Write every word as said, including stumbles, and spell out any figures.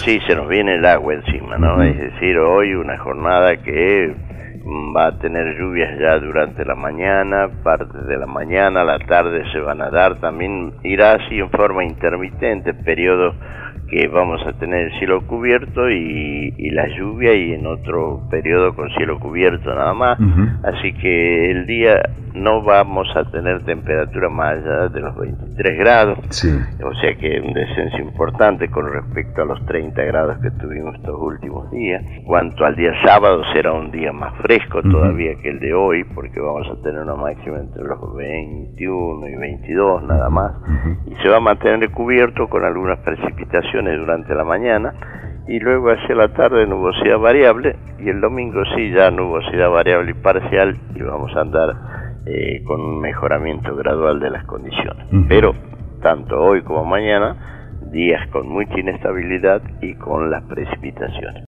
sí, se nos viene el agua encima, ¿no? Uh-huh. Es decir, hoy una jornada que va a tener lluvias ya durante la mañana, parte de la mañana, la tarde se van a dar, también irá así en forma intermitente, periodos que vamos a tener el cielo cubierto y, y la lluvia, y en otro periodo con cielo cubierto nada más. Uh-huh. Así que el día no vamos a tener temperatura más allá de los veintitrés grados, sí. O sea que un descenso importante con respecto a los treinta grados que tuvimos estos últimos días. Cuanto al día sábado, será un día más fresco uh-huh. todavía que el de hoy, porque vamos a tener una máxima entre los veintiuno y veintidós nada más, uh-huh. y se va a mantener cubierto con algunas precipitaciones durante la mañana, y luego hacia la tarde nubosidad variable, y el domingo sí ya nubosidad variable y parcial, y vamos a andar eh, con un mejoramiento gradual de las condiciones. Uh-huh. Pero tanto hoy como mañana, días con mucha inestabilidad y con las precipitaciones.